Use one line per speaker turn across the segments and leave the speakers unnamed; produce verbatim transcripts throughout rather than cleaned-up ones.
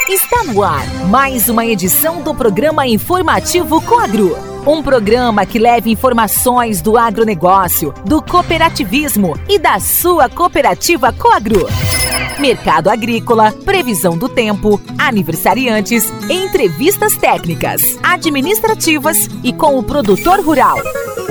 Está no ar mais uma edição do programa informativo Coagro. Um programa que leva informações do agronegócio, do cooperativismo e da sua cooperativa Coagro. Mercado agrícola, previsão do tempo, aniversariantes, entrevistas técnicas, administrativas e com o produtor rural.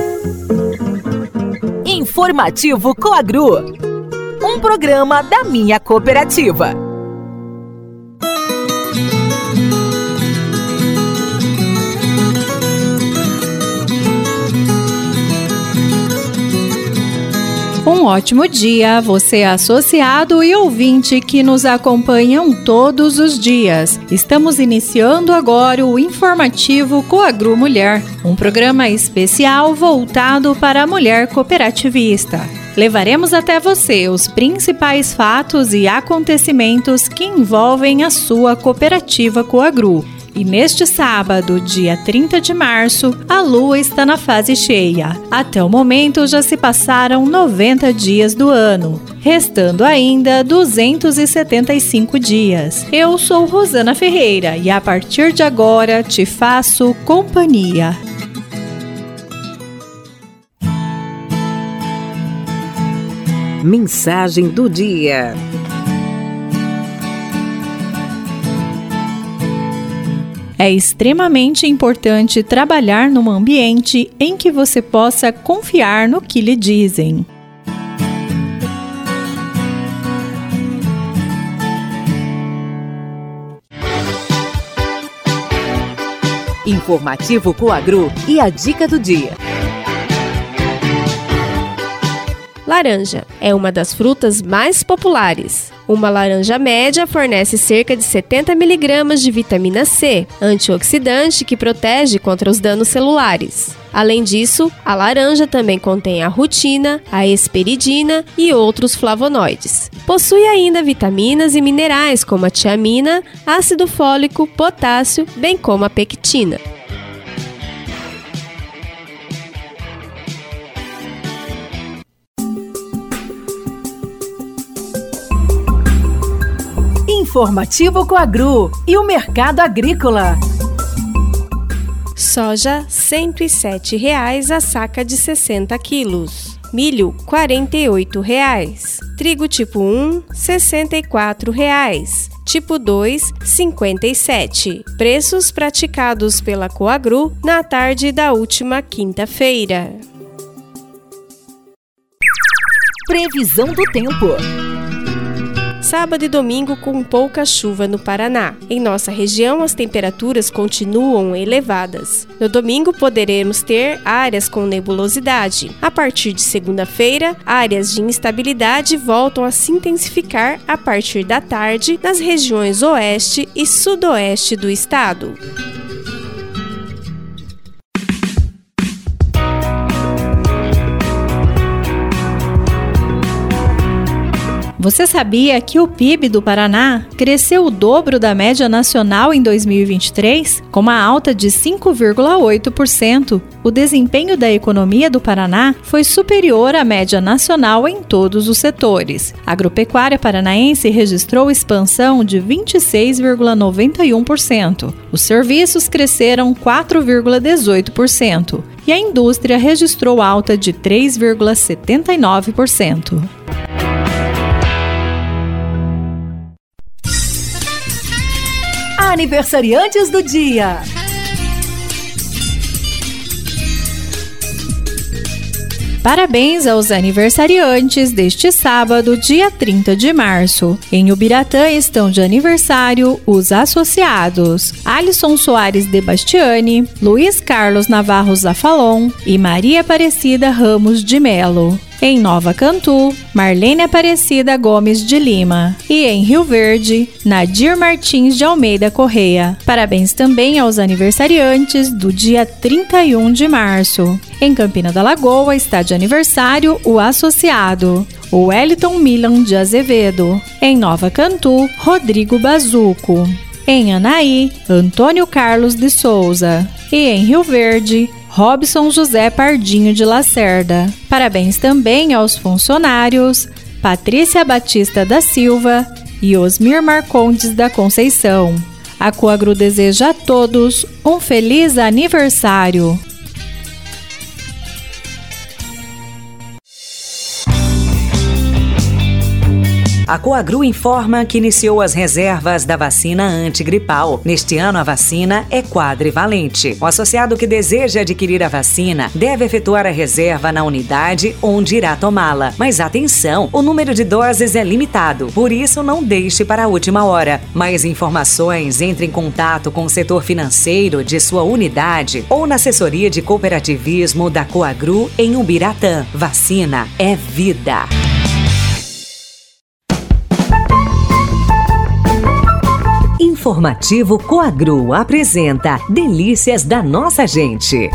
Informativo Coagro, um programa da minha cooperativa.
Um ótimo dia, você associado e ouvinte que nos acompanham todos os dias. Estamos iniciando agora o informativo Coagro Mulher, um programa especial voltado para a mulher cooperativista. Levaremos até você os principais fatos e acontecimentos que envolvem a sua cooperativa Coagro. E neste sábado, dia trinta de março, a lua está na fase cheia. Até o momento já se passaram noventa dias do ano, restando ainda duzentos e setenta e cinco dias. Eu sou Rosana Ferreira e a partir de agora te faço companhia.
Mensagem do dia.
É extremamente importante trabalhar num ambiente em que você possa confiar no que lhe dizem.
Informativo Coagro e a dica do dia.
Laranja é uma das frutas mais populares. Uma laranja média fornece cerca de setenta miligramas de vitamina C, antioxidante que protege contra os danos celulares. Além disso, a laranja também contém a rutina, a hesperidina e outros flavonoides. Possui ainda vitaminas e minerais como a tiamina, ácido fólico, potássio, bem como a pectina.
Informativo Coagro e o mercado agrícola.
Soja, cento e sete reais a saca de sessenta quilos. Milho, quarenta e oito reais. Trigo tipo um, sessenta e quatro reais. Tipo dois, cinquenta e sete. Preços praticados pela Coagro na tarde da última quinta-feira.
Previsão do tempo.
Sábado e domingo com pouca chuva no Paraná. Em nossa região, as temperaturas continuam elevadas. No domingo, poderemos ter áreas com nebulosidade. A partir de segunda-feira, áreas de instabilidade voltam a se intensificar a partir da tarde nas regiões oeste e sudoeste do estado.
Você sabia que o P I B do Paraná cresceu o dobro da média nacional em dois mil e vinte e três, com uma alta de cinco vírgula oito por cento? O desempenho da economia do Paraná foi superior à média nacional em todos os setores. A agropecuária paranaense registrou expansão de vinte e seis vírgula noventa e um por cento. Os serviços cresceram quatro vírgula dezoito por cento e a indústria registrou alta de três vírgula setenta e nove por cento.
Aniversariantes do dia.
Parabéns aos aniversariantes deste sábado, dia trinta de março. Em Ubiratã estão de aniversário os associados Alisson Soares de Bastiani, Luiz Carlos Navarro Zafalon e Maria Aparecida Ramos de Melo. Em Nova Cantu, Marlene Aparecida Gomes de Lima. E em Rio Verde, Nadir Martins de Almeida Correia. Parabéns também aos aniversariantes do dia trinta e um de março. Em Campina da Lagoa está de aniversário o associado o Wellington Milan de Azevedo. Em Nova Cantu, Rodrigo Bazuco. Em Anaí, Antônio Carlos de Souza. E em Rio Verde, Robson José Pardinho de Lacerda. Parabéns também aos funcionários Patrícia Batista da Silva, e Osmir Marcondes da Conceição. A Coagru deseja a todos um feliz aniversário.
A Coagru informa que iniciou as reservas da vacina antigripal. Neste ano, a vacina é quadrivalente. O associado que deseja adquirir a vacina deve efetuar a reserva na unidade onde irá tomá-la. Mas atenção, o número de doses é limitado, por isso não deixe para a última hora. Mais informações, entre em contato com o setor financeiro de sua unidade ou na assessoria de cooperativismo da Coagru em Ubiratã. Vacina é vida. Informativo Coagru apresenta Delícias da Nossa Gente.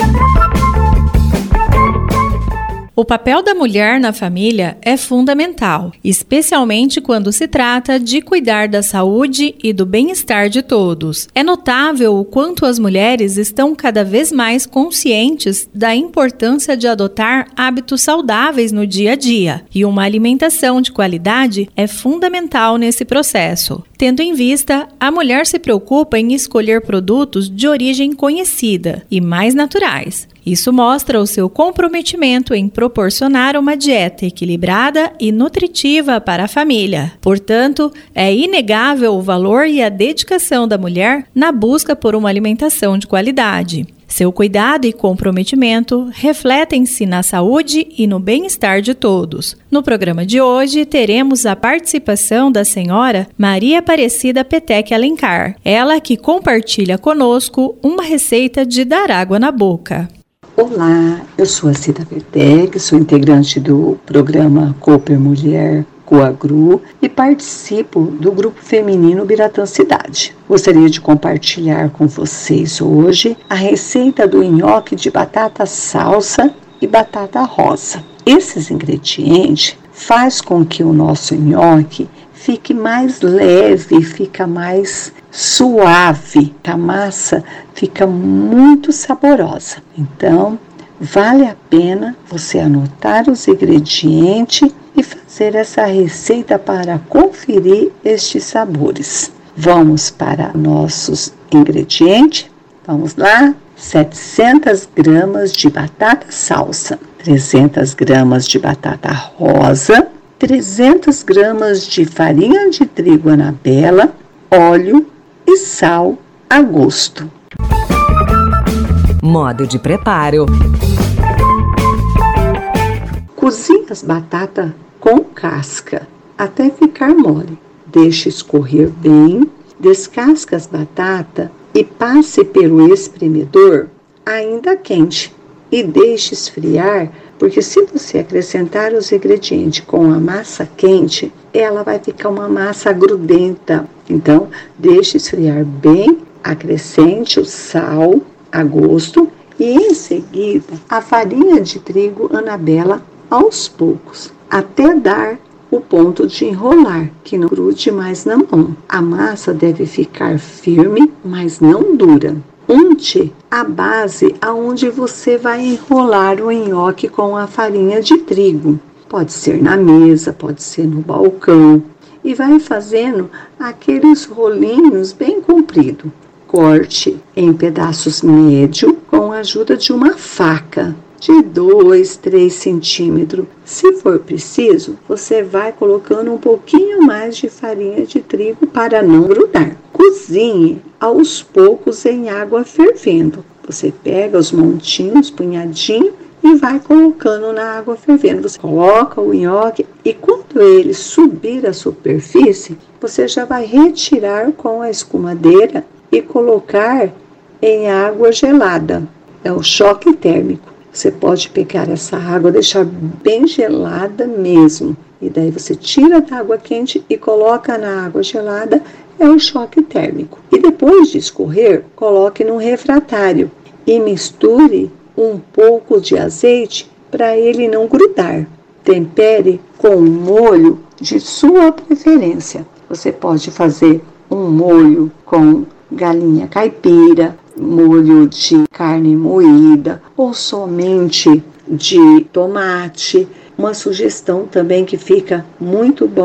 O papel da mulher na família é fundamental, especialmente quando se trata de cuidar da saúde e do bem-estar de todos. É notável o quanto as mulheres estão cada vez mais conscientes da importância de adotar hábitos saudáveis no dia a dia, e uma alimentação de qualidade é fundamental nesse processo. Tendo em vista, a mulher se preocupa em escolher produtos de origem conhecida e mais naturais. Isso mostra o seu comprometimento em proporcionar uma dieta equilibrada e nutritiva para a família. Portanto, é inegável o valor e a dedicação da mulher na busca por uma alimentação de qualidade. Seu cuidado e comprometimento refletem-se na saúde e no bem-estar de todos. No programa de hoje, teremos a participação da senhora Maria Aparecida Petec Alencar, ela que compartilha conosco uma receita de dar água na boca.
Olá, eu sou a Cida Petec, sou integrante do programa Cooper Mulher Coagru e participo do grupo feminino Ubiratã Cidade. Gostaria de compartilhar com vocês hoje a receita do nhoque de batata salsa e batata rosa. Esses ingredientes faz com que o nosso nhoque fique mais leve, fica mais suave, a massa fica muito saborosa. Então, vale a pena você anotar os ingredientes e fazer essa receita para conferir estes sabores. Vamos para nossos ingredientes. Vamos lá. setecentas gramas de batata salsa, trezentas gramas de batata rosa, trezentas gramas de farinha de trigo Anabela, óleo e sal a gosto.
Modo de preparo.
Cozinhe as batatas com casca até ficar mole. Deixe escorrer bem, descasque as batatas e passe pelo espremedor ainda quente e deixe esfriar, porque se você acrescentar os ingredientes com a massa quente, ela vai ficar uma massa grudenta. Então, deixe esfriar bem, acrescente o sal a gosto e em seguida a farinha de trigo Anabela aos poucos, até dar o ponto de enrolar, que não grude mais na mão. A massa deve ficar firme, mas não dura. Unte a base aonde você vai enrolar o nhoque com a farinha de trigo. Pode ser na mesa, pode ser no balcão. E vai fazendo aqueles rolinhos bem compridos. Corte em pedaços médios com a ajuda de uma faca de dois, três centímetros. Se for preciso, você vai colocando um pouquinho mais de farinha de trigo para não grudar. Cozinhe aos poucos em água fervendo. Você pega os montinhos, punhadinho, e vai colocando na água fervendo. Você coloca o nhoque e quando ele subir a superfície, você já vai retirar com a escumadeira e colocar em água gelada. É o choque térmico. Você pode pegar essa água, deixar bem gelada mesmo. E daí você tira da água quente e coloca na água gelada, é o choque térmico. E depois de escorrer, coloque num refratário e misture um pouco de azeite para ele não grudar. Tempere com um molho de sua preferência. Você pode fazer um molho com galinha caipira, molho de carne moída ou somente de tomate. Uma sugestão também que fica muito bom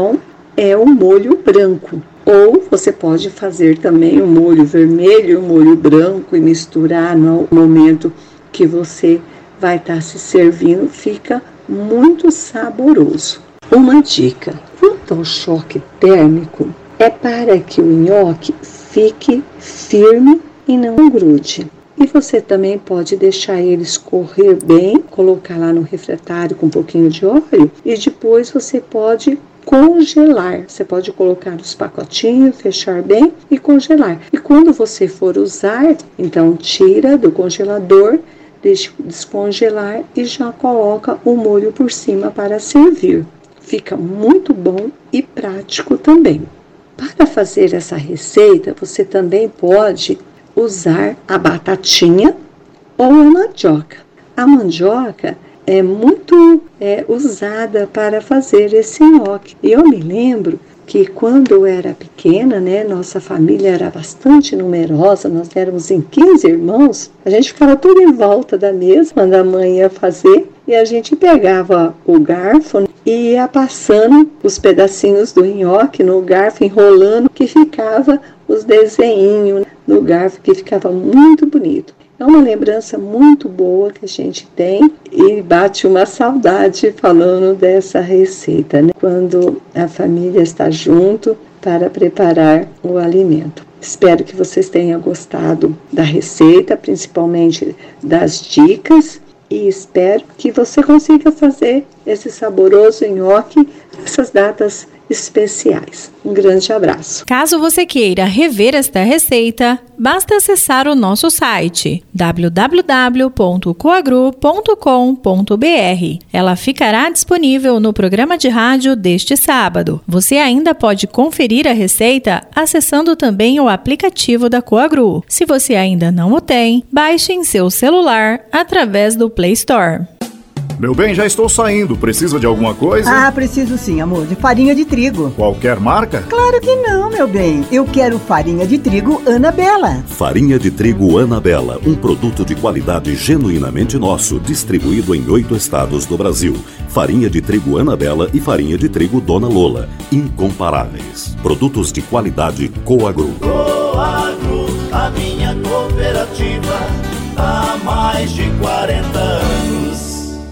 é o molho branco. Ou você pode fazer também o molho vermelho e o molho branco e misturar no momento que você vai estar se servindo, fica muito saboroso. Uma dica, quanto ao choque térmico, é para que o nhoque fique firme e não grude. E você também pode deixar ele escorrer bem, colocar lá no refratário com um pouquinho de óleo e depois você pode congelar. Você pode colocar nos pacotinhos, fechar bem e congelar. E quando você for usar, então tira do congelador, deixa descongelar e já coloca o molho por cima para servir. Fica muito bom e prático também. Para fazer essa receita, você também pode usar a batatinha ou a mandioca. A mandioca é muito é, usada para fazer esse nhoque. E eu me lembro que quando eu era pequena, né, nossa família era bastante numerosa, nós éramos em quinze irmãos, a gente ficava tudo em volta da mesa, quando a mãe ia fazer, e a gente pegava o garfo e ia passando os pedacinhos do nhoque no garfo, enrolando, que ficava os desenhinhos no garfo, que ficava muito bonito. É uma lembrança muito boa que a gente tem e bate uma saudade falando dessa receita, né? Quando a família está junto para preparar o alimento. Espero que vocês tenham gostado da receita, principalmente das dicas, e espero que você consiga fazer esse saboroso nhoque nessas datas especiais. Um grande abraço.
Caso você queira rever esta receita, basta acessar o nosso site w w w ponto coagru ponto com ponto b r. Ela ficará disponível no programa de rádio deste sábado. Você ainda pode conferir a receita acessando também o aplicativo da Coagru. Se você ainda não o tem, baixe em seu celular através do Play Store.
Meu bem, já estou saindo. Precisa de alguma coisa?
Ah, preciso sim, amor. De farinha de trigo.
Qualquer marca?
Claro que não, meu bem. Eu quero farinha de trigo Anabela.
Farinha de trigo Anabela, um produto de qualidade genuinamente nosso, distribuído em oito estados do Brasil. Farinha de trigo Anabela e farinha de trigo Dona Lola, incomparáveis. Produtos de qualidade Coagru.
Coagru, a minha cooperativa, há mais de quarenta anos.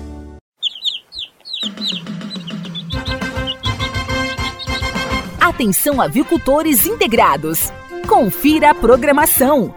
Atenção, avicultores integrados. Confira a programação.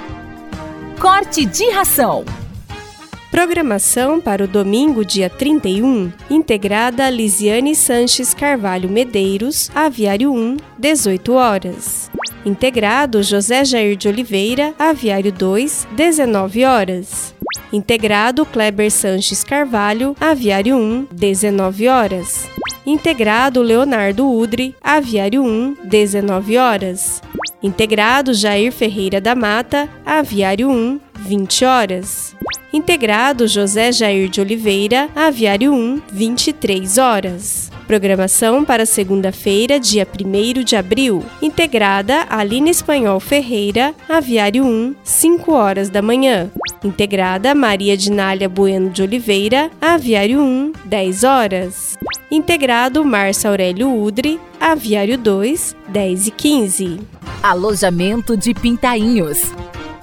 Corte de ração.
Programação para o domingo, dia trinta e um, integrada Lisiane Sanches Carvalho Medeiros, Aviário um, dezoito horas. Integrado José Jair de Oliveira, Aviário dois, dezenove horas. Integrado Kleber Sanches Carvalho, Aviário um, dezenove horas. Integrado Leonardo Udre, Aviário um, dezenove horas. Integrado Jair Ferreira da Mata, Aviário um, vinte horas. Integrado José Jair de Oliveira, Aviário um, vinte e três horas. Programação para segunda-feira, dia primeiro de abril. Integrada Aline Espanhol Ferreira, Aviário um, cinco horas da manhã. Integrada Maria Dinália Bueno de Oliveira, Aviário um, dez horas. Integrado Márcio Aurélio Udre, Aviário dois, dez e quinze.
Alojamento de Pintainhos.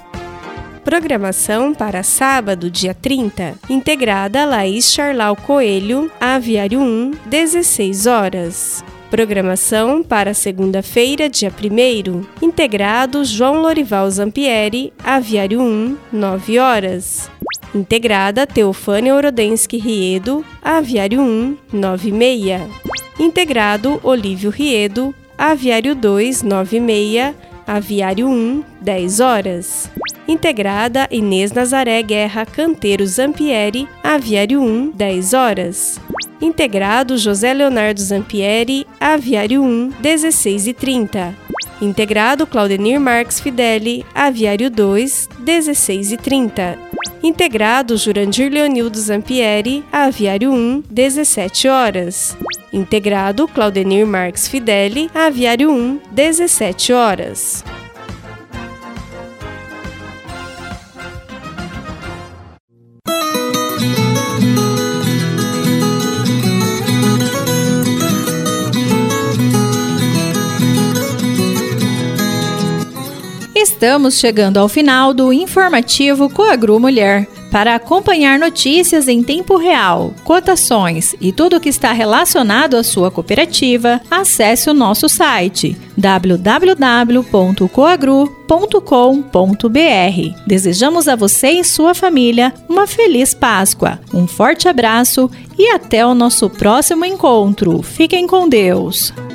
Programação para sábado, dia trinta. Integrada Laís Charlau Coelho, Aviário um, dezesseis horas. Programação para segunda-feira, dia primeiro. Integrado João Lorival Zampieri, Aviário um, nove horas. Integrada Teofânia Orodenski Riedo, Aviário um, nove e meia. Integrado Olívio Riedo, Aviário dois, nove e meia. Aviário um, dez horas. Integrada Inês Nazaré Guerra Canteiro Zampieri, Aviário um, dez horas. Integrado José Leonardo Zampieri, Aviário um, dezesseis e trinta. Integrado Claudenir Marques Fideli, Aviário dois, dezesseis e trinta. Integrado Jurandir Leonildo Zampieri, Aviário um, dezessete horas. Integrado Claudenir Marques Fideli, Aviário um, dezessete horas.
estamos chegando ao final do informativo Coagro Mulher. Para acompanhar notícias em tempo real, cotações e tudo o que está relacionado à sua cooperativa, acesse o nosso site w w w ponto coagro ponto com ponto b r. Desejamos a você e sua família uma feliz Páscoa, um forte abraço e até o nosso próximo encontro. Fiquem com Deus!